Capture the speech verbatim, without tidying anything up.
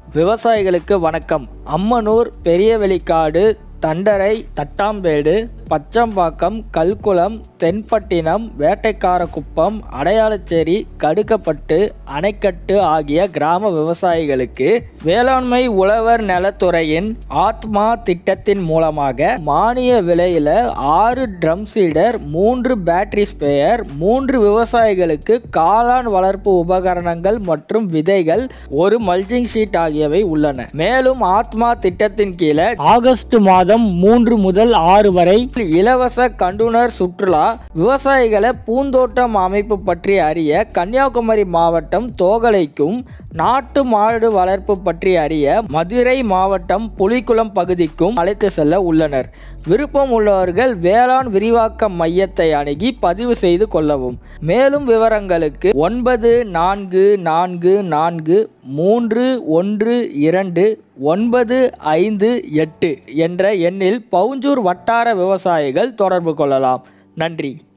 விவசாயிகளுக்கு வணக்கம். அம்மனூர், பெரியவெளிக்காடு, தண்டரை, தட்டாம்பேடு, பச்சம்பாக்கம், கல்குளம், தென்பட்டினம், வேட்டைக்காரகுப்பம், அடையாளச்சேரி, கடுக்கப்பட்டு, அணைக்கட்டு ஆகிய கிராம விவசாயிகளுக்கு வேளாண்மை உழவர் நலத்துறையின் ஆத்மா திட்டத்தின் மூலமாக மானிய விலையில ஆறு ட்ரம் சீடர், மூன்று பேட்டரி ஸ்பேயர், மூன்று விவசாயிகளுக்கு காளான் வளர்ப்பு உபகரணங்கள் மற்றும் விதைகள், ஒரு மல்ச்சிங் ஷீட் ஆகியவை உள்ளன. மேலும் ஆத்மா திட்டத்தின் கீழே ஆகஸ்ட் மாதம் மூன்று முதல் ஆறு வரை இலவச கண்டுனர் சுற்றுலா விவசாயிகளை பூந்தோட்டம் அமைப்பு பற்றி அறிய கன்னியாகுமரி மாவட்டம் தோகலைக்கும், நாட்டு மாடு வளர்ப்பு பற்றி அறிய மதுரை மாவட்டம் புலிக்குளம் பகுதிக்கும் அழைத்து செல்ல உள்ளனர். விருப்பம் உள்ளவர்கள் வேளாண் விரிவாக்க மையத்தை அணுகி பதிவு செய்து கொள்ளவும். மேலும் விவரங்களுக்கு ஒன்பது நான்கு நான்கு நான்கு மூன்று ஒன்று இரண்டு ஒன்பது ஐந்து எட்டு என்ற எண்ணில் பவுஞ்சூர் வட்டார விவசாயிகள் தொடர்பு கொள்ளலாம். நன்றி.